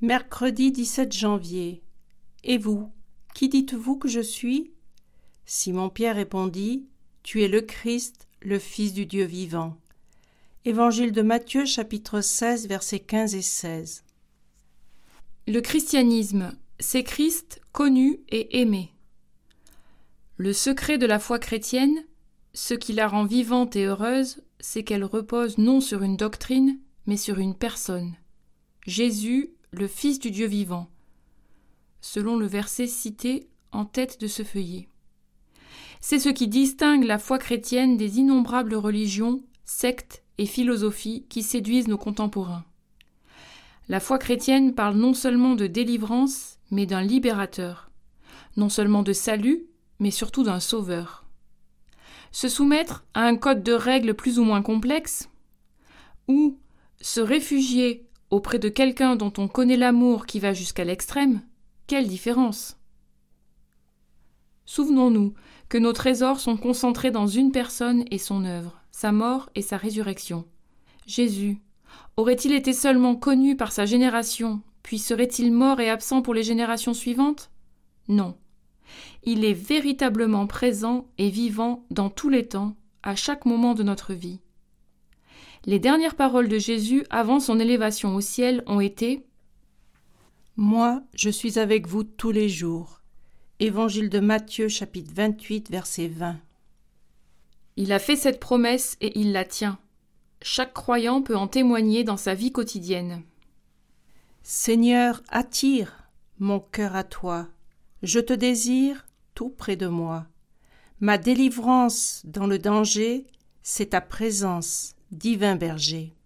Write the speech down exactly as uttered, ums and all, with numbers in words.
Mercredi dix-sept janvier. Et vous, qui dites-vous que je suis ? Simon-Pierre répondit : Tu es le Christ, le Fils du Dieu vivant. Évangile de Matthieu, chapitre seize, versets quinze et seize. Le christianisme, c'est Christ connu et aimé. Le secret de la foi chrétienne, ce qui la rend vivante et heureuse, c'est qu'elle repose non sur une doctrine, mais sur une personne. Jésus, le Fils du Dieu vivant, selon le verset cité en tête de ce feuillet. C'est ce qui distingue la foi chrétienne des innombrables religions, sectes et philosophies qui séduisent nos contemporains. La foi chrétienne parle non seulement de délivrance, mais d'un libérateur, non seulement de salut, mais surtout d'un sauveur. Se soumettre à un code de règles plus ou moins complexe, ou se réfugier auprès de quelqu'un dont on connaît l'amour qui va jusqu'à l'extrême, quelle différence ? Souvenons-nous que nos trésors sont concentrés dans une personne et son œuvre, sa mort et sa résurrection. Jésus aurait-il été seulement connu par sa génération, puis serait-il mort et absent pour les générations suivantes ? Non. Il est véritablement présent et vivant dans tous les temps, à chaque moment de notre vie. Les dernières paroles de Jésus avant son élévation au ciel ont été « Moi, je suis avec vous tous les jours. » Évangile de Matthieu, chapitre vingt-huit, verset vingt. Il a fait cette promesse et il la tient. Chaque croyant peut en témoigner dans sa vie quotidienne. Seigneur, attire mon cœur à toi. Je te désire tout près de moi. Ma délivrance dans le danger, c'est ta présence, divin berger.